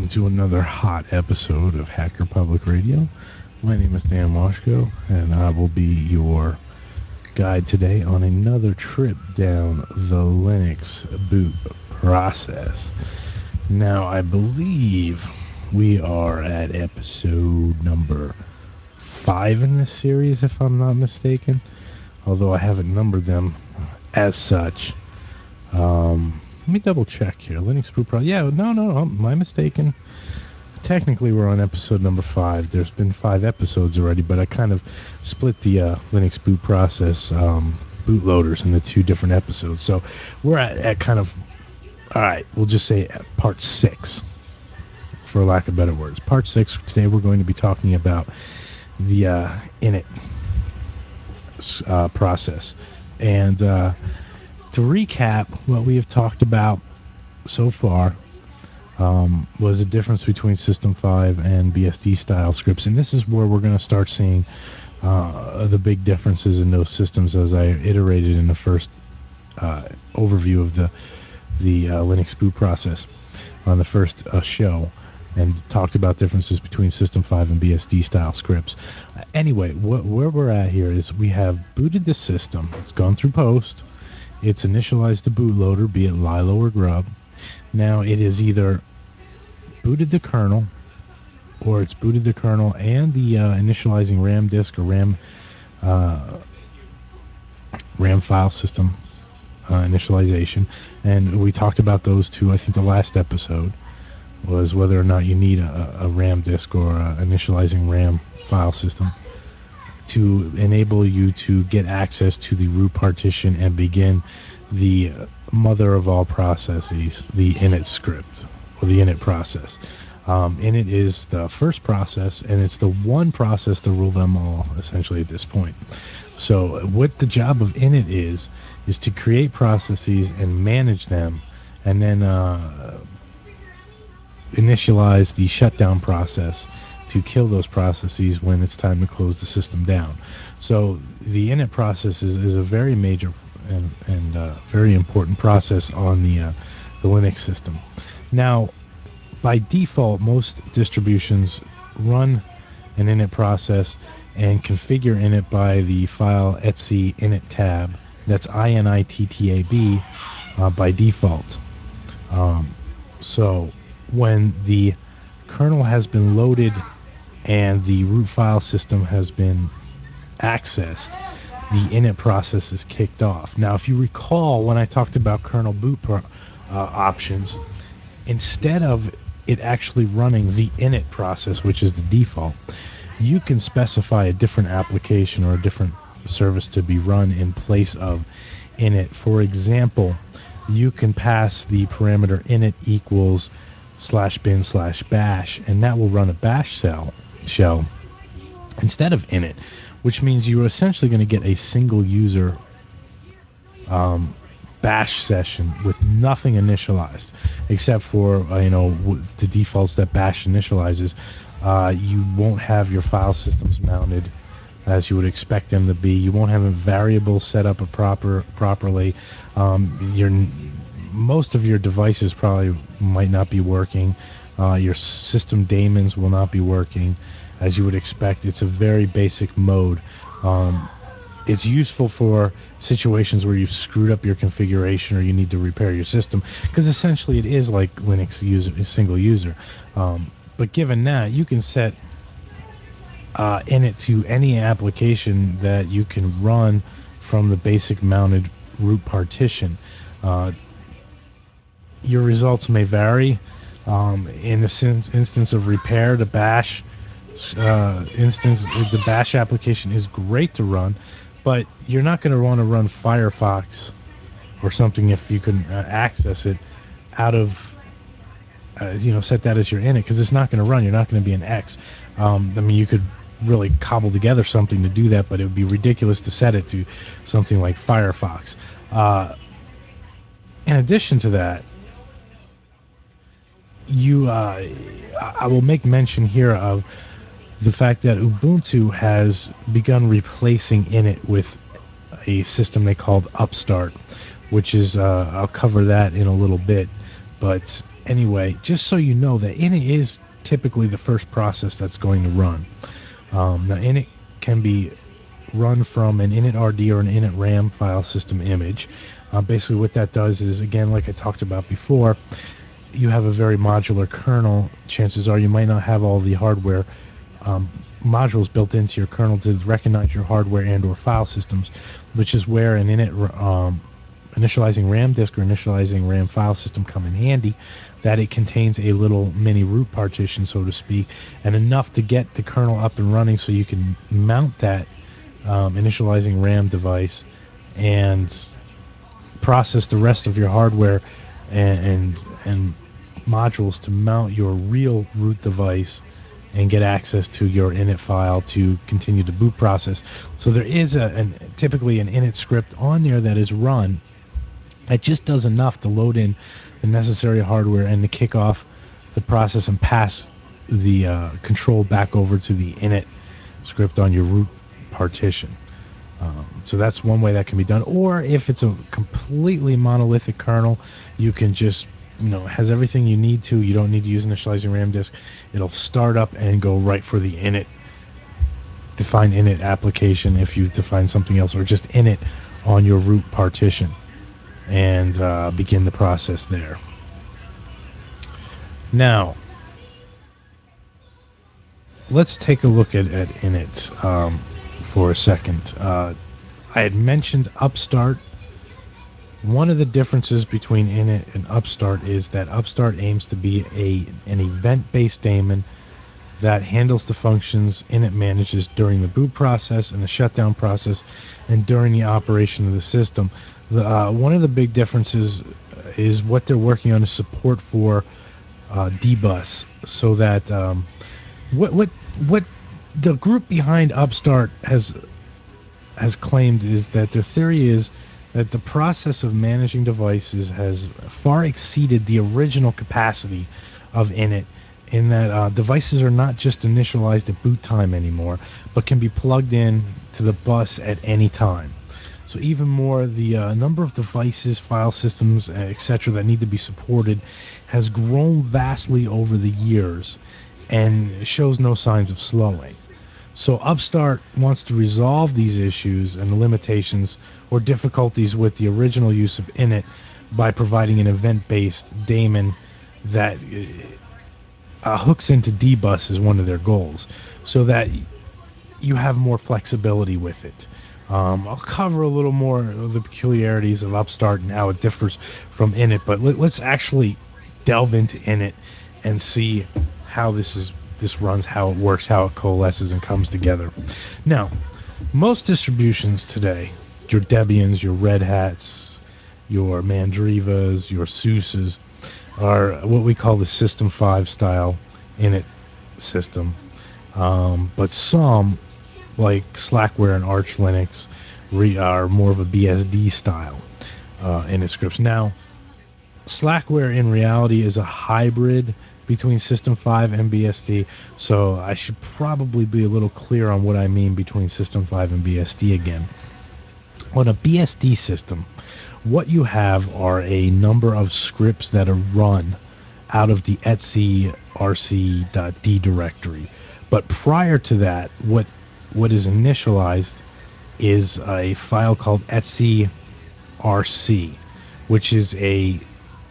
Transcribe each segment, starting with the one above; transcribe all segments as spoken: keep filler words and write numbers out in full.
to another hot episode of Hacker Public Radio. My name is Dan Washko, and I will be your guide today on another trip down the Linux boot process. Now, I believe we are at episode number five in this series, if I'm not mistaken, although I haven't numbered them as such. Um, let me double check here. Linux boot process. Yeah, no, no, no, my mistaken. Technically, we're on episode number five. There's been five episodes already, but I kind of split the uh, Linux boot process um, bootloaders into two different episodes. So we're at, at kind of, all right, we'll just say part six, for lack of better words. Part six. Today we're going to be talking about the uh, init uh, process. And uh, to recap what we have talked about so far, Um, was the difference between System five and B S D style scripts. And this is where we're going to start seeing uh, the big differences in those systems, as I iterated in the first uh, overview of the, the uh, Linux boot process on the first uh, show, and talked about differences between System five and B S D style scripts. Uh, anyway, wh- where we're at here is we have booted the system. It's gone through post. It's initialized the bootloader, be it Lilo or Grub. Now it is either booted the kernel, or it's booted the kernel and the uh, initializing RAM disk or RAM uh, RAM file system uh, initialization. And we talked about those two. I think the last episode was whether or not you need a, a RAM disk or a initializing RAM file system to enable you to get access to the root partition and begin the mother of all processes, the init script, or the init process. Um, init is the first process, and it's the one process to rule them all, essentially, at this point. So what the job of init is, is to create processes and manage them, and then uh, initialize the shutdown process to kill those processes when it's time to close the system down. So the init process is, is a very major and, and uh, very important process on the uh, the Linux system. Now, by default, most distributions run an init process and configure init by the file etc init tab. That's I N I T T A B uh, by default. Um, so when the kernel has been loaded and the root file system has been accessed, the init process is kicked off. Now, if you recall, when I talked about kernel boot pro, uh, options, instead of it actually running the init process, which is the default, you can specify a different application or a different service to be run in place of init. For example, you can pass the parameter init equals slash bin slash bash, and that will run a bash shell, shell instead of init, which means you're essentially going to get a single user um, bash session with nothing initialized, except for uh, you know w- the defaults that bash initializes. Uh, you won't have your file systems mounted as you would expect them to be. You won't have a variable set up a proper properly. Um, your most of your devices probably might not be working. Uh, your system daemons will not be working as you would expect. It's a very basic mode. Um, it's useful for situations where you've screwed up your configuration or you need to repair your system, because essentially it is like Linux user, single user. Um, but given that, you can set uh, init to any application that you can run from the basic mounted root partition. Uh, your results may vary. Um, in the instance of repair, the bash uh, instance, the bash application is great to run, but you're not going to want to run Firefox or something if you can uh, access it out of, uh, you know, set that as your init, because it's not going to run. You're not going to be an X. Um, I mean, you could really cobble together something to do that, but it would be ridiculous to set it to something like Firefox. Uh, in addition to that, you, uh, I will make mention here of the fact that Ubuntu has begun replacing init with a system they called Upstart, which is, uh, I'll cover that in a little bit, but anyway, just so you know that init is typically the first process that's going to run. Um, now, init can be run from an initRD or an initram file system image. Uh, basically, what that does is, again, like I talked about before, you have a very modular kernel. Chances are you might not have all the hardware um, modules built into your kernel to recognize your hardware and or file systems, which is where an init um, initializing RAM disk or initializing RAM file system come in handy, that it contains a little mini root partition, so to speak, and enough to get the kernel up and running so you can mount that um, initializing RAM device and process the rest of your hardware and, and and modules to mount your real root device and get access to your init file to continue the boot process. So there is a an, typically an init script on there that is run. It just does enough to load in the necessary hardware and to kick off the process and pass the uh, control back over to the init script on your root partition. Um, so that's one way that can be done. Or if it's a completely monolithic kernel, you can just, you know, it has everything you need to. You don't need to use initializing RAM disk. It'll start up and go right for the init, define init application if you've defined something else, or just init on your root partition and uh, begin the process there. Now, let's take a look at, at init um, for a second. Uh, I had mentioned Upstart. One of the differences between init and Upstart is that Upstart aims to be a an event-based daemon that handles the functions init manages during the boot process and the shutdown process and during the operation of the system. The, uh, one of the big differences is what they're working on is support for uh, dbus, so that um, what what what the group behind Upstart has has claimed is that their theory is that the process of managing devices has far exceeded the original capacity of init, in that uh, devices are not just initialized at boot time anymore, but can be plugged in to the bus at any time. So even more, the uh, number of devices, file systems, et cetera that need to be supported has grown vastly over the years and shows no signs of slowing. So Upstart wants to resolve these issues and the limitations or difficulties with the original use of init by providing an event-based daemon that uh, hooks into dbus as one of their goals, so that you have more flexibility with it. Um, I'll cover a little more of the peculiarities of Upstart and how it differs from init, but let, let's actually delve into init and see how this is this runs, how it works, how it coalesces and comes together. Now, most distributions today, your Debians, your Red Hats, your Mandrivas, your SUSEs, are what we call the System five style init system. Um, but some, like Slackware and Arch Linux, re- are more of a B S D style uh, init scripts. Now, Slackware in reality is a hybrid between System five and B S D, so I should probably be a little clear on what I mean between System five and B S D again. On a B S D system, what you have are a number of scripts that are run out of the etc rc.d directory. But prior to that, what what is initialized is a file called etc rc, which is a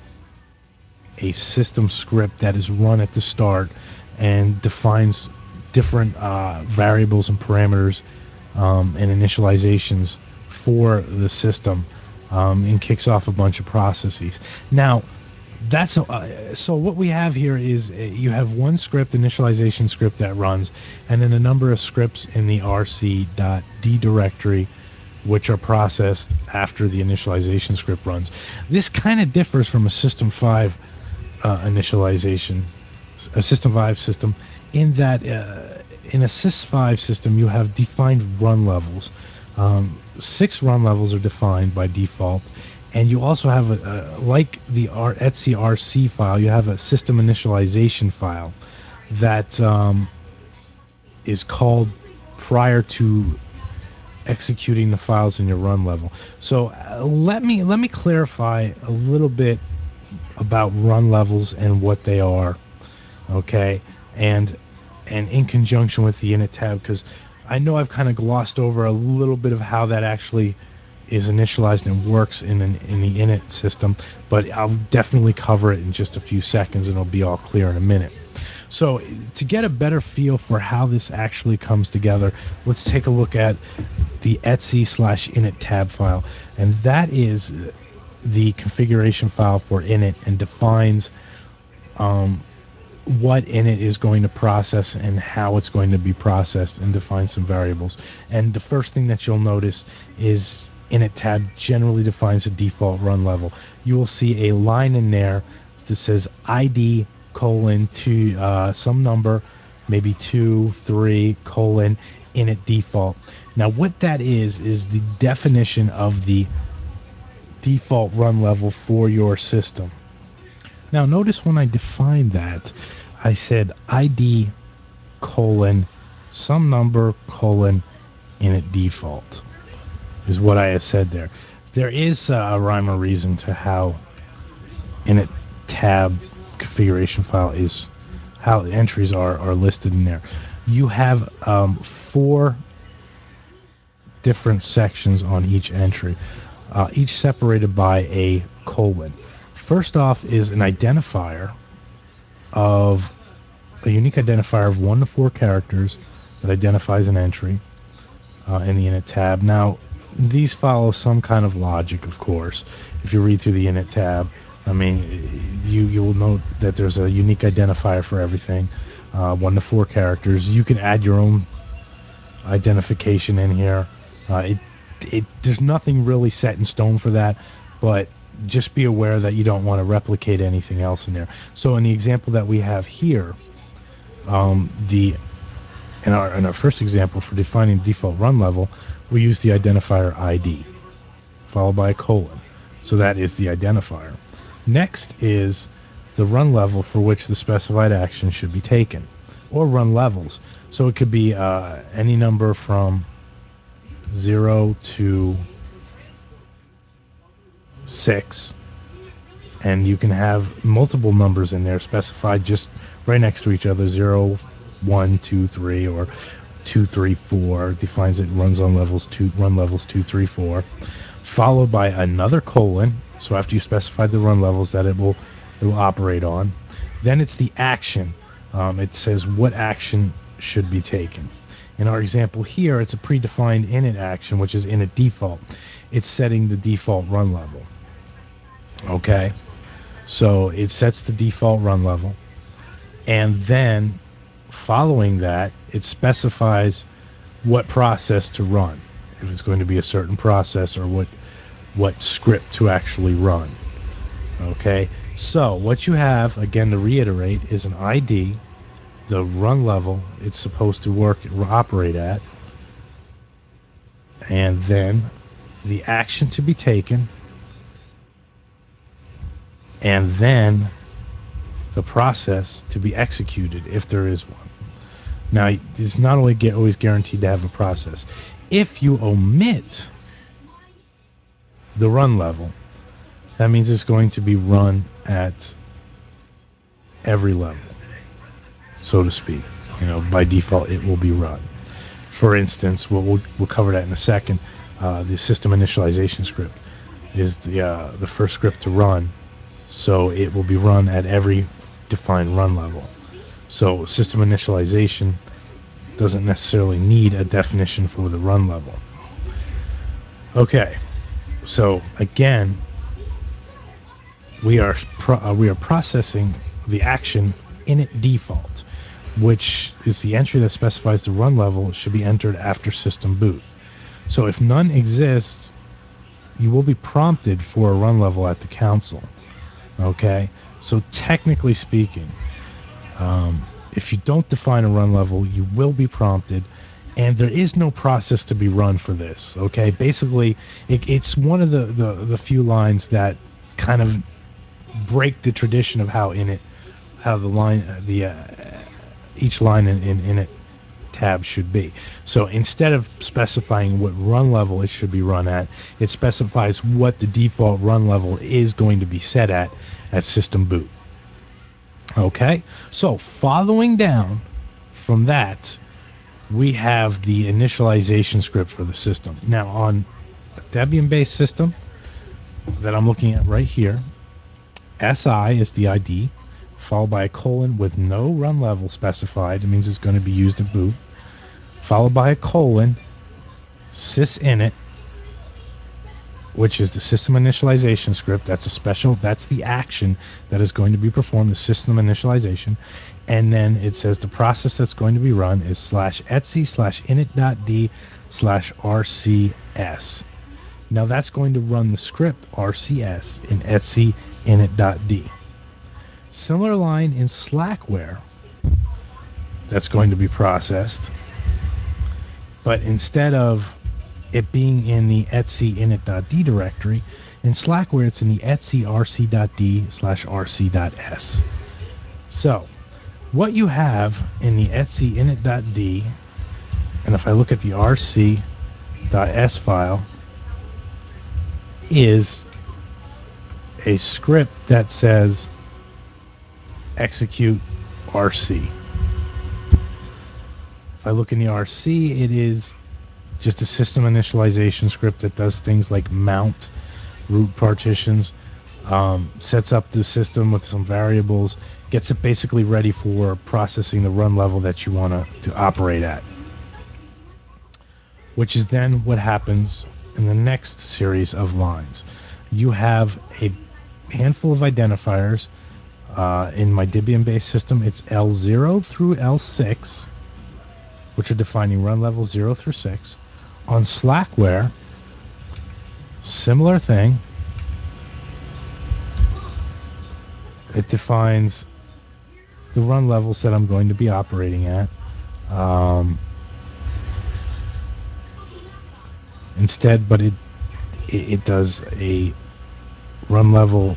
a system script that is run at the start and defines different uh, variables and parameters um, and initializations for the system, um, and kicks off a bunch of processes. Now, that's uh, so what we have here is uh, you have one script, initialization script, that runs, and then a number of scripts in the rc.d directory which are processed after the initialization script runs. This kind of differs from a System five uh, initialization, a System five system, in that uh, in a sys five system you have defined run levels. Um, six run levels are defined by default, and you also have a, a like the R- etc rc file, you have a system initialization file that um, is called prior to executing the files in your run level. So uh, let me let me clarify a little bit about run levels and what they are, okay, and and in conjunction with the init tab, because I know I've kind of glossed over a little bit of how that actually is initialized and works in an, in the init system, but I'll definitely cover it in just a few seconds and it'll be all clear in a minute. So to get a better feel for how this actually comes together, let's take a look at the etc slash init tab file, and that is the configuration file for init and defines um, what init is going to process and how it's going to be processed, and define some variables. And the first thing that you'll notice is init tab generally defines the default run level. You will see a line in there that says id colon to uh, some number, maybe two, three, colon, init default. Now what that is, is the definition of the default run level for your system. Now notice when I defined that, I said id colon some number colon init default is what I had said there. There is a rhyme or reason to how init tab configuration file is, how the entries are, are listed in there. You have um, four different sections on each entry, uh, each separated by a colon. First off is an identifier of a unique identifier of one to four characters that identifies an entry uh, in the init tab. Now, these follow some kind of logic, of course. If you read through the init tab, I mean, you you will note that there's a unique identifier for everything, uh, one to four characters. You can add your own identification in here. Uh, it it there's nothing really set in stone for that, but just be aware that you don't want to replicate anything else in there. So in the example that we have here, um, the in our in our first example for defining default run level, we use the identifier I D followed by a colon. So that is the identifier. Next is the run level for which the specified action should be taken, or run levels. So it could be uh, any number from zero to six, and you can have multiple numbers in there specified just right next to each other, zero, one, two, three, or two, three, four. Defines it, runs on levels two, run levels two, three, four, followed by another colon. So after you specify the run levels that it will it will operate on, then it's the action. Um, it says what action should be taken. In our example here, it's a predefined init action, which is init default. It's setting the default run level. Okay, so it sets the default run level, and then following that, it specifies what process to run, if it's going to be a certain process, or what what script to actually run. Okay, so what you have, again to reiterate, is an I D, the run level it's supposed to work operate at, and then the action to be taken, and then the process to be executed if there is one. Now, it's not only get always guaranteed to have a process. If you omit the run level, that means it's going to be run at every level, so to speak. You know, by default, it will be run. For instance, we'll we'll, we'll cover that in a second. Uh, the system initialization script is the uh, the first script to run, so it will be run at every defined run level. So system initialization doesn't necessarily need a definition for the run level. Okay, so again, we are pro- uh, we are processing the action init default, which is the entry that specifies the run level should be entered after system boot. So if none exists, you will be prompted for a run level at the console. Okay, so technically speaking, um, if you don't define a run level, you will be prompted, and there is no process to be run for this. Okay, basically, it, it's one of the, the the few lines that kind of break the tradition of how in it, how the line, the uh, each line in, in in it tab should be. So instead of specifying what run level it should be run at, it specifies what the default run level is going to be set at at system boot. Okay, so following down from that, we have the initialization script for the system. Now on a Debian-based system that I'm looking at right here, S I is the I D, followed by a colon with no run level specified. It means it's going to be used at boot. Followed by a colon, sysinit, which is the system initialization script. That's a special, that's the action that is going to be performed, the system initialization. And then it says the process that's going to be run is slash etsy slash init.d slash rcs. Now that's going to run the script rcs in etsy init.d. Similar line in Slackware that's going to be processed, but instead of it being in the etsy init.d directory, in Slackware it's in the etsy rc.d slash rc.s. So what you have in the etsy init.d, and if I look at the rc.s file, is a script that says execute rc. If I look in the R C, it is just a system initialization script that does things like mount root partitions, um, sets up the system with some variables, gets it basically ready for processing the run level that you want to operate at. Which is then what happens in the next series of lines. You have a handful of identifiers. Uh, in my Debian-based system, it's L zero through L six, which are defining run level zero through six. On Slackware, similar thing. It defines the run levels that I'm going to be operating at. Um, instead, but it, it it does a run level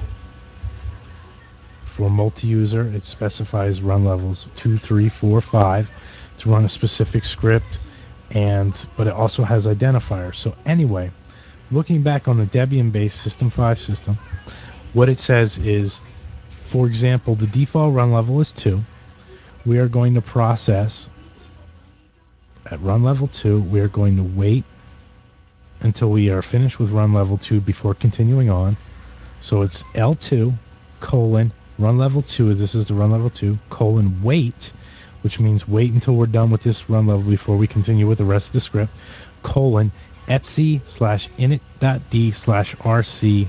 for multi-user. It specifies run levels two, three, four, five to run a specific script, and but it also has identifiers. So anyway, looking back on the Debian-based System five system, what it says is, for example, the default run level is two. We are going to process at run level two. We are going to wait until we are finished with run level two before continuing on. So it's L two colon run level two, as this is the run level two, colon wait, which means wait until we're done with this run level before we continue with the rest of the script, colon etsy slash init.d slash rc2.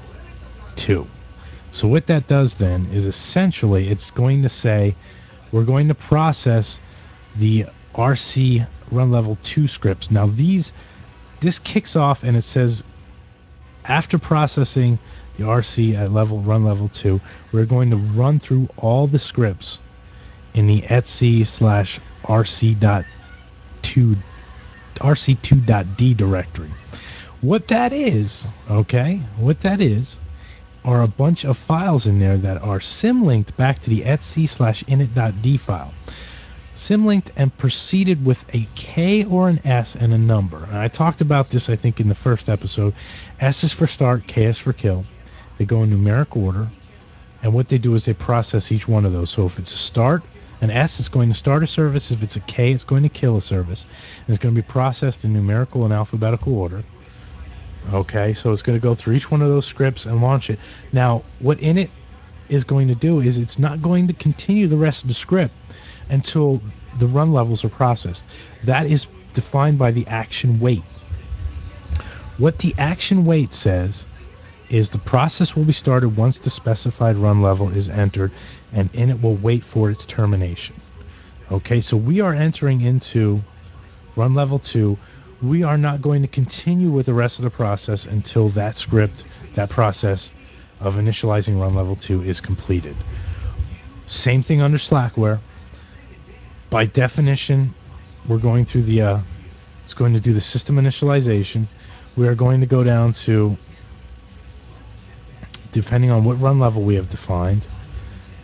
So what that does then is essentially it's going to say we're going to process the R C run level two scripts. Now these, this kicks off and it says after processing the R C at level run level two, we're going to run through all the scripts in the etsy slash rc.2 rc2.d directory. What that is, okay, what that is are a bunch of files in there that are symlinked back to the etsy slash init.d file. Symlinked and preceded with a K or an S and a number. And I talked about this, I think, in the first episode. S is for start, K is for kill. They go in numeric order. And what they do is they process each one of those. So if it's a start, an S is going to start a service. If it's a K, it's going to kill a service. And it's going to be processed in numerical and alphabetical order. Okay, so it's going to go through each one of those scripts and launch it. Now, what init is going to do is it's not going to continue the rest of the script until the run levels are processed. That is defined by the action wait. What the action wait says is the process will be started once the specified run level is entered, and init will wait for its termination. Okay, so we are entering into run level two. We are not going to continue with the rest of the process until that script, that process of initializing run level two is completed. Same thing under Slackware. By definition, we're going through the, uh, it's going to do the system initialization. We are going to go down to, depending on what run level we have defined,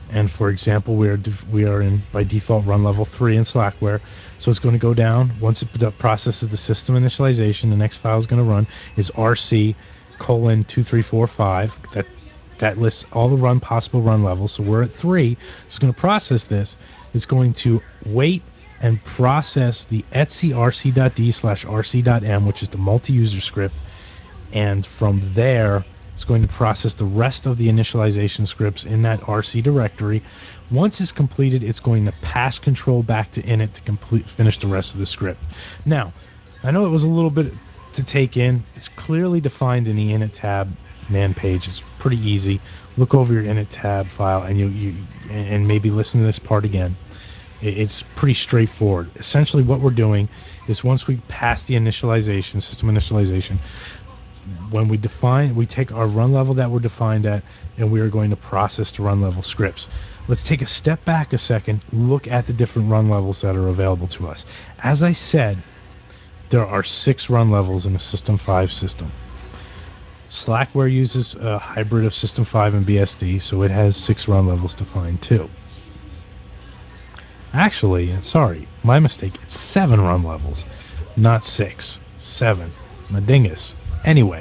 And for example, we are we are in by default run level three in Slackware, so it's going to go down. Once it processes the system initialization, the next file is going to run is rc colon two three four five. That that lists all the run possible run levels. So we're at three. So it's going to process this. It's going to wait and process the etc rc.d slash rc.m, which is the multi-user script, and from there it's going to process the rest of the initialization scripts in that R C directory. Once it's completed, it's going to pass control back to init to complete finish the rest of the script. Now, I know it was a little bit to take in. It's clearly defined in the init tab man page. It's pretty easy. Look over your init tab file and you, you and maybe listen to this part again. It's pretty straightforward. Essentially what we're doing is once we pass the initialization, system initialization, when we define, we take our run level that we're defined at, and we are going to process the run level scripts. Let's take a step back a second, look at the different run levels that are available to us. As I said, there are six run levels in a System five system. Slackware uses a hybrid of System five and B S D, so it has six run levels defined too. Actually, sorry, my mistake, it's seven run levels, not six. Seven. My dingus. Anyway,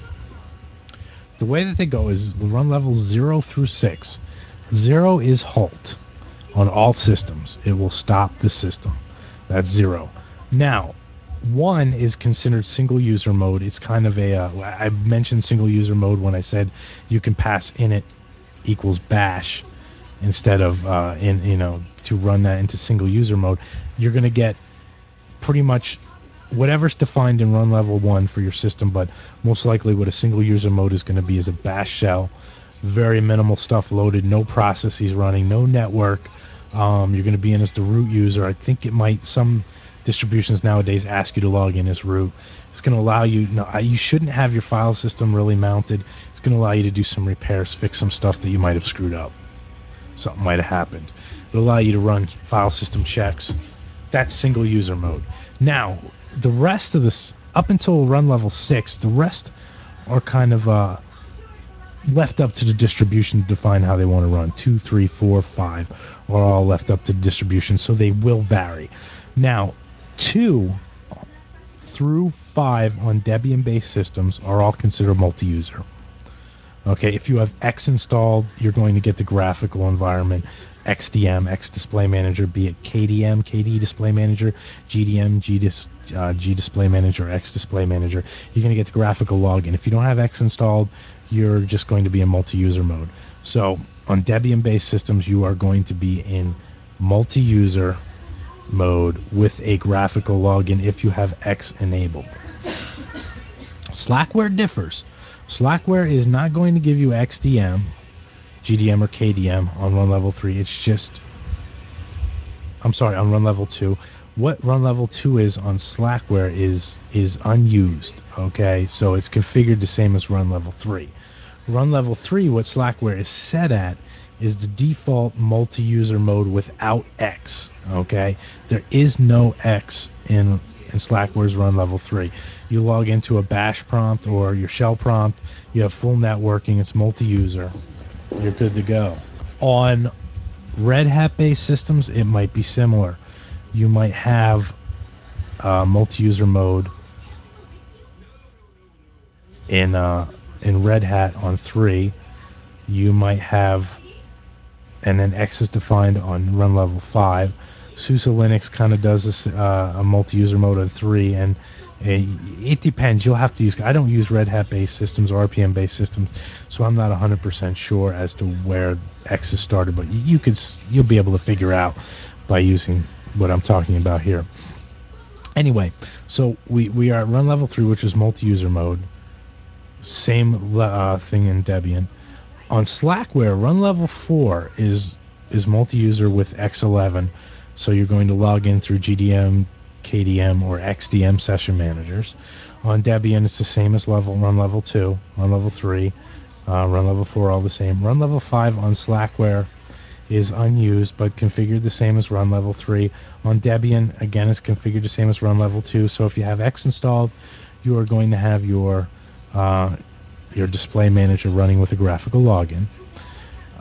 the way that they go is run levels zero through six. Zero is halt on all systems. It will stop the system. That's zero. Now, one is considered single user mode. It's kind of a, uh, I mentioned single user mode when I said you can pass init equals bash instead of, uh, in you know, to run that into single user mode. You're going to get pretty much whatever's defined in run level one for your system, but most likely what a single user mode is going to be is a bash shell, very minimal stuff loaded, no processes running, no network. Um, you're going to be in as the root user. I think it might, some distributions nowadays ask you to log in as root. It's going to allow you, no, you shouldn't have your file system really mounted. It's going to allow you to do some repairs, fix some stuff that you might have screwed up. Something might have happened. It'll allow you to run file system checks. That's single user mode. Now, the rest of this, up until run level six, the rest are kind of uh, left up to the distribution to define how they want to run. Two, three, four, five are all left up to the distribution, so they will vary. Now, two through five on Debian-based systems are all considered multi-user. Okay, if you have X installed, you're going to get the graphical environment, X D M, X Display Manager, be it K D M, K D Display Manager, G D M, G, Dis, uh, G Display Manager, X Display Manager. You're going to get the graphical login. If you don't have X installed, you're just going to be in multi-user mode. So on Debian-based systems, you are going to be in multi-user mode with a graphical login if you have X enabled. Slackware differs. Slackware is not going to give you X D M, G D M, or K D M on run level three. It's just, I'm sorry, on run level two. What run level two is on Slackware is is unused. Okay, so it's configured the same as run level three. Run level three, what Slackware is set at, is the default multi-user mode without X. Okay, there is no X in in Slackware's run level three. You log into a bash prompt or your shell prompt, you have full networking, it's multi-user, you're good to go. On Red Hat based systems, it might be similar. You might have uh, multi-user mode in uh, in Red Hat on three. You might have, and then X is defined on run level five. SUSE Linux kind of does this, uh, a multi-user mode on three, and it, it depends. You'll have to use, I don't use Red Hat-based systems or R P M-based systems, so I'm not one hundred percent sure as to where X is started, but you, you could, you'll be able to figure out by using what I'm talking about here. Anyway, so we, we are at run level three, which is multi-user mode. Same uh, thing in Debian. On Slackware, run level four is is multi-user with X eleven, so you're going to log in through G D M, K D M, or X D M session managers. On Debian, it's the same as level run level two, run level three, uh, run level four, all the same. Run level five on Slackware is unused, but configured the same as run level three. On Debian, again, it's configured the same as run level two, so if you have X installed, you are going to have your uh, your display manager running with a graphical login.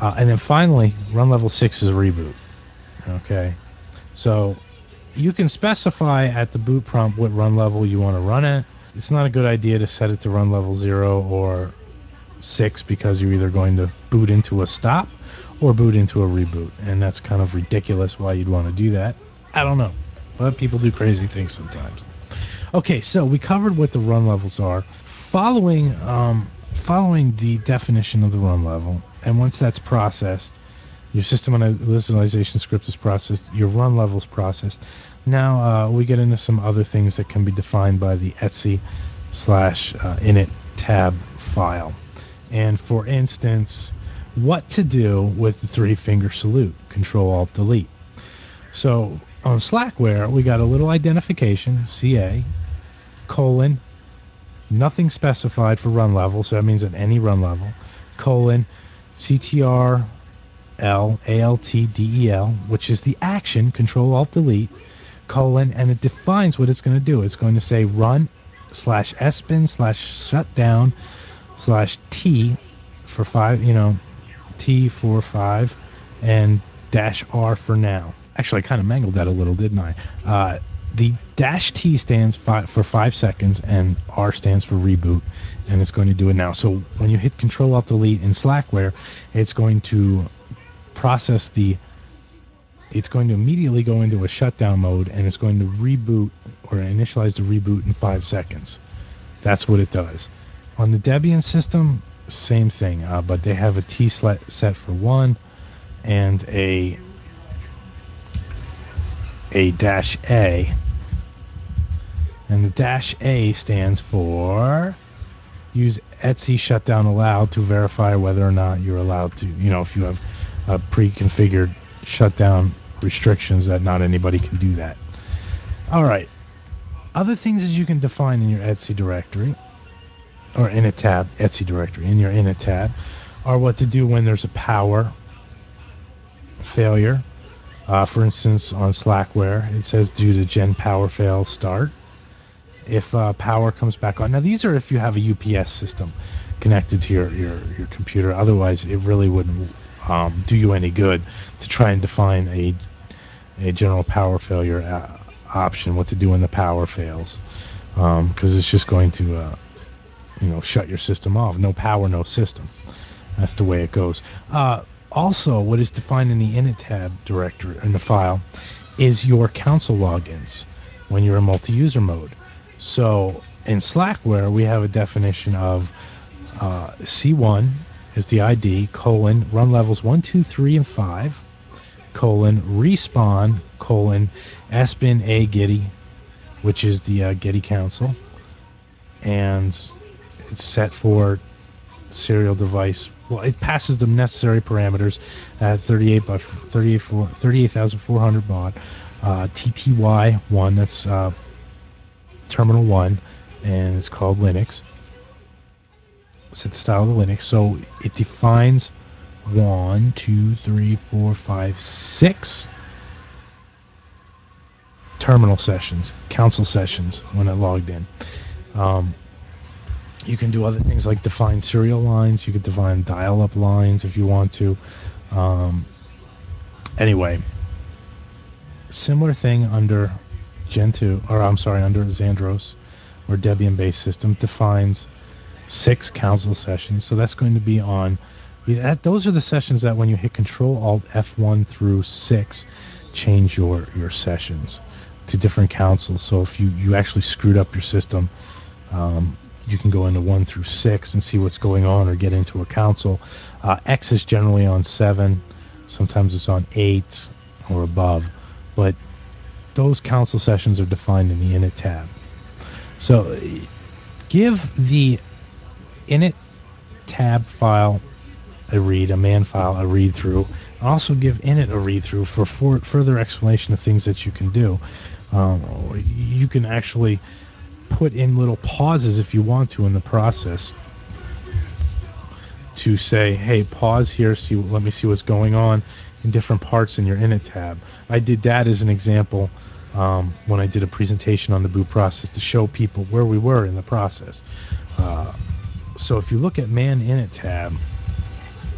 Uh, and then finally, run level six is reboot. Okay. So you can specify at the boot prompt what run level you want to run at. It's not a good idea to set it to run level zero or six because you're either going to boot into a stop or boot into a reboot. And that's kind of ridiculous why you'd want to do that. I don't know. But people do crazy things sometimes. Okay, so we covered what the run levels are. Following um, following the definition of the run level, and once that's processed, your system initialization script is processed, your run level is processed. Now uh, we get into some other things that can be defined by the etc slash uh, init tab file. And for instance, what to do with the three finger salute, Control Alt Delete. So on Slackware, we got a little identification, C A, colon, nothing specified for run level, so that means at any run level, colon, C T R L, A L T D E L, which is the action, Control Alt Delete, colon, and it defines what it's going to do. It's going to say run slash sbin slash shutdown slash T for five, you know, T for five, and dash R for now. Actually, I kind of mangled that a little, didn't I? Uh, the dash T stands fi- for five seconds, and R stands for reboot, and it's going to do it now. So when you hit Control Alt Delete in Slackware, it's going to process the. It's going to immediately go into a shutdown mode, and it's going to reboot or initialize the reboot in five seconds. That's what it does. On the Debian system, same thing, uh, but they have a T set for one and a a dash A, and the dash A stands for use etc shutdown allowed to verify whether or not you're allowed to, you know, if you have a pre-configured shutdown restrictions that not anybody can do that. All right. Other things that you can define in your etc directory or in a tab, etc directory, in your init tab, are what to do when there's a power failure. Uh, for instance, on Slackware, it says due to gen power fail start. If uh, power comes back on. Now, these are if you have a U P S system connected to your, your, your computer. Otherwise, it really wouldn't um, do you any good to try and define a, a general power failure uh, option, what to do when the power fails. Because um, it's just going to, uh, you know, shut your system off. No power, no system. That's the way it goes. Uh, also, what is defined in the init tab directory in the file is your console logins when you're in multi-user mode. So in Slackware, we have a definition of uh, C one is the I D, colon, run levels one, two, three, and five, colon, respawn, colon, sbin a Getty, which is the uh, Getty console, and it's set for serial device. Well, it passes the necessary parameters at thirty-eight by thirty-eight thousand four hundred baud, uh, T T Y one, that's uh, terminal one, and it's called Linux. Set the style of the Linux. So it defines one, two, three, four, five, six terminal sessions, console sessions when it logged in. Um, You can do other things like define serial lines. You could define dial-up lines if you want to. Um, anyway, similar thing under Gen two, or I'm sorry, under Xandros or Debian-based system defines six console sessions. So that's going to be on. That, those are the sessions that when you hit Control Alt F one through six, change your your sessions to different consoles. So if you you actually screwed up your system. Um, you can go into one through six and see what's going on or get into a console. Uh, X is generally on seven. Sometimes it's on eight or above. But those console sessions are defined in the init tab. So give the init tab file a read, a man file a read through. Also give init a read through for, for further explanation of things that you can do. Um, you can actually put in little pauses if you want to in the process to say, hey, pause here, see, let me see what's going on in different parts in your init tab. I did that as an example um, when I did a presentation on the boot process to show people where we were in the process. Uh, so if you look at man init tab,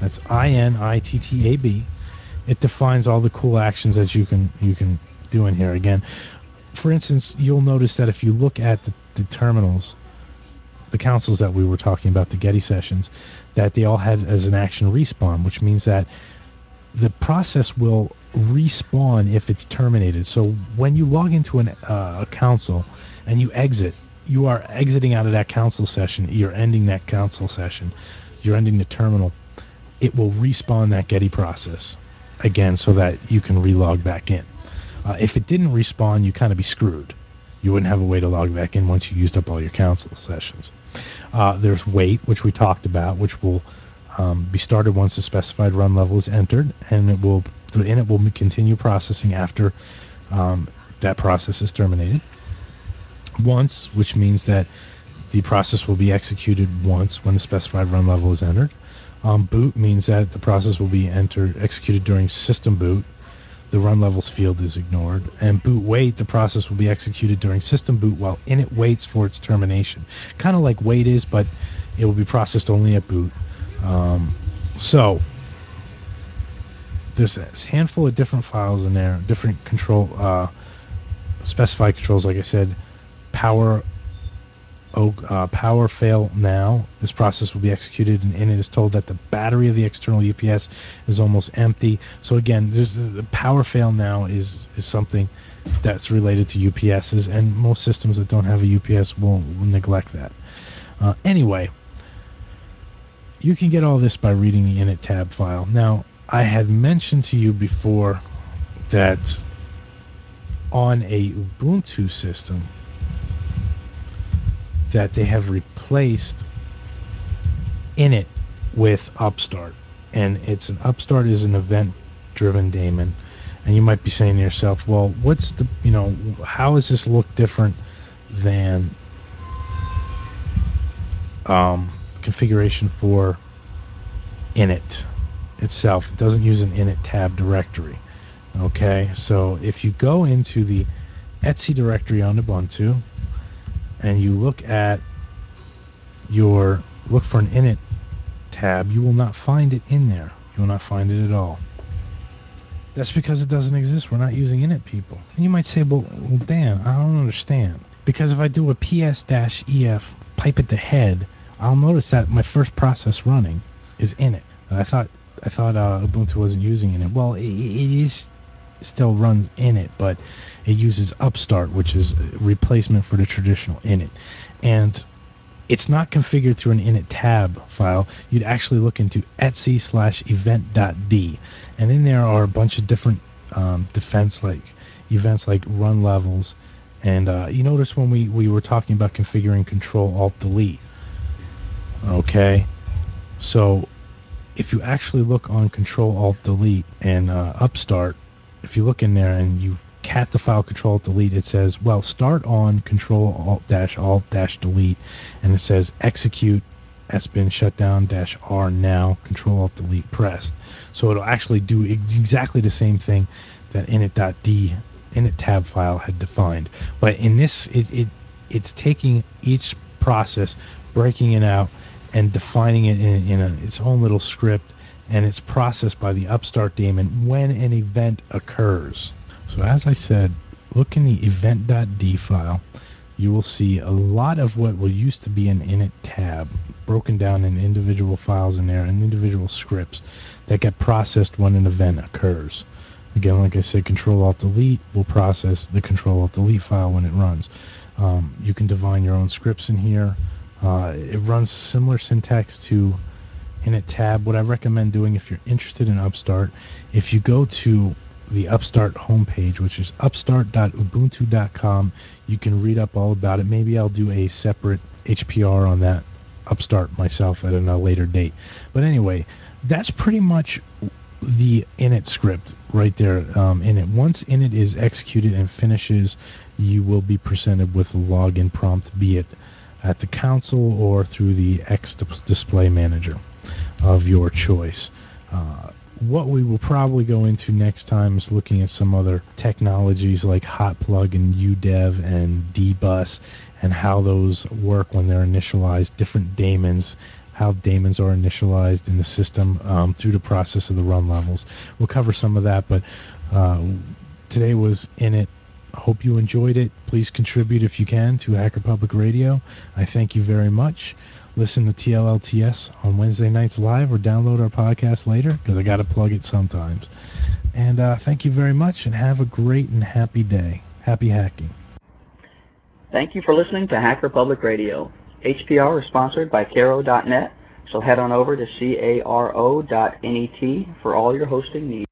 That's I N I T T A B. It defines all the cool actions that you can you can do in here. Again, for instance, you'll notice that if you look at the, the terminals, the consoles that we were talking about, the Getty sessions, that they all had as an action respawn, which means that the process will respawn if it's terminated. So when you log into an, uh, a console and you exit, you are exiting out of that console session. You're ending that console session. You're ending the terminal. It will respawn that Getty process again so that you can relog back in. Uh, if it didn't respawn, you kind of be screwed. You wouldn't have a way to log back in once you used up all your console sessions. Uh, there's wait, which we talked about, which will um, be started once the specified run level is entered, and it will the init will continue processing after um, that process is terminated. Once, which means that the process will be executed once when the specified run level is entered. Um, boot means that the process will be entered executed during system boot. The run levels field is ignored. And boot wait, the process will be executed during system boot while init waits for its termination. Kind of like wait is, but it will be processed only at boot. Um, so there's a handful of different files in there, different control, uh, specified controls, like I said. Power Uh, power fail now. This process will be executed, and init is told that the battery of the external U P S is almost empty. So again, there's the power fail now is is something that's related to U P Ss, and most systems that don't have a U P S will, will neglect that. Uh, anyway, you can get all this by reading the init tab file. Now, I had mentioned to you before that on a Ubuntu system, that they have replaced init with upstart, and it's an upstart is an event driven daemon. And you might be saying to yourself, well, what's the, you know, how does this look different than um, configuration for init itself? It doesn't use an init tab directory. Okay, so if you go into the Etsy directory on Ubuntu and you look at your look for an init tab, you will not find it in there. You will not find it at all. That's because it doesn't exist. We're not using init, people. And you might say, well, well Dan, I don't understand. Because if I do a ps-ef pipe at the head, I'll notice that my first process running is init. And I thought I thought uh, Ubuntu wasn't using init. Well, it, it is still runs init, but it uses upstart, which is a replacement for the traditional init. And it's not configured through an init tab file. You'd actually look into etsy slash event.d. And in there are a bunch of different um, defense like events like run levels. And uh, you notice when we, we were talking about configuring control alt delete. Okay. So if you actually look on control alt delete and uh, upstart, if you look in there and you cat the file control delete, it says, well, start on control alt dash alt dash delete, and it says execute sbin shutdown dash r now control alt delete pressed. So it'll actually do ex- exactly the same thing that init.d init tab file had defined. But in this, it, it it's taking each process, breaking it out, and defining it in, in a, its own little script, and it's processed by the upstart daemon when an event occurs. So as I said, look in the event.d file. You will see a lot of what will used to be an init tab broken down in individual files in there and individual scripts that get processed when an event occurs. Again, like I said, control alt delete will process the control alt delete file when it runs. Um, you can define your own scripts in here. Uh, it runs similar syntax to init tab. What I recommend doing if you're interested in upstart, if you go to the upstart homepage, which is upstart dot ubuntu dot com, you can read up all about it. Maybe I'll do a separate H P R on that upstart myself at a later date. But anyway, that's pretty much the init script right there. Um, init. Once init is executed and finishes, you will be presented with a login prompt, be it at the console or through the X display manager of your choice. Uh, what we will probably go into next time is looking at some other technologies like Hotplug and U dev and dbus and how those work when they're initialized, different daemons, how daemons are initialized in the system um, through the process of the run levels. We'll cover some of that, but uh, today was Init. Hope you enjoyed it. Please contribute if you can to Hacker Public Radio. I thank you very much. Listen to T L L T S on Wednesday nights live or download our podcast later because I got to plug it sometimes. And uh, thank you very much and have a great and happy day. Happy hacking. Thank you for listening to Hacker Public Radio. H P R is sponsored by Caro dot net, so head on over to caro dot net for all your hosting needs.